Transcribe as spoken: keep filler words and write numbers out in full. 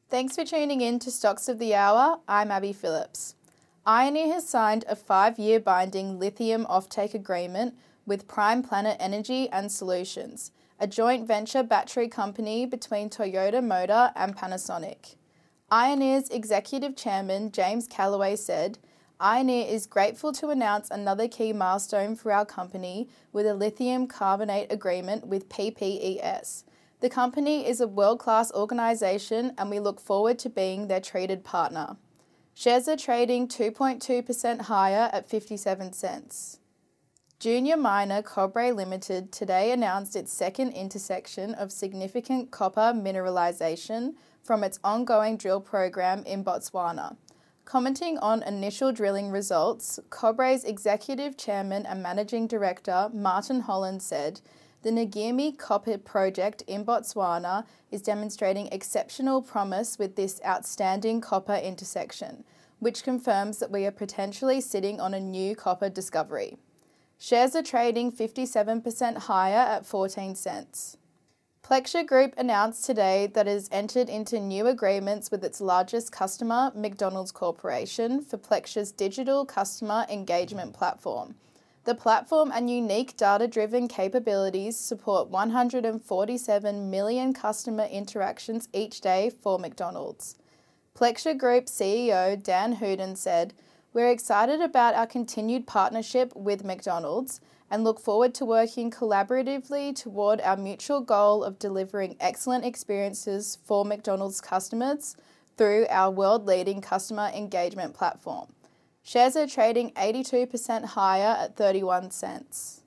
Thanks for tuning in to Stocks of the Hour. I'm Abby Phillips. Ioneer has signed a five-year binding lithium offtake agreement with Prime Planet Energy and Solutions, a joint venture battery company between Toyota Motor and Panasonic. Ioneer's executive chairman, James Callaway, said, Ioneer is grateful to announce another key milestone for our company with a lithium carbonate agreement with P P E S. The company is a world-class organisation and we look forward to being their treated partner. Shares are trading two point two percent higher at fifty-seven cents. Junior miner Cobre Limited today announced its second intersection of significant copper mineralisation from its ongoing drill program in Botswana. Commenting on initial drilling results, Cobre's executive chairman and managing director Martin Holland said, the Ngemi Copper project in Botswana is demonstrating exceptional promise with this outstanding copper intersection, which confirms that we are potentially sitting on a new copper discovery. Shares are trading fifty-seven percent higher at fourteen cents. Plexure Group announced today that it has entered into new agreements with its largest customer, McDonald's Corporation, for Plexure's digital customer engagement platform. The platform and unique data-driven capabilities support one hundred forty-seven million customer interactions each day for McDonald's. Plexure Group C E O Dan Hooden said, we're excited about our continued partnership with McDonald's and look forward to working collaboratively toward our mutual goal of delivering excellent experiences for McDonald's customers through our world-leading customer engagement platform. Shares are trading eighty-two percent higher at thirty-one cents.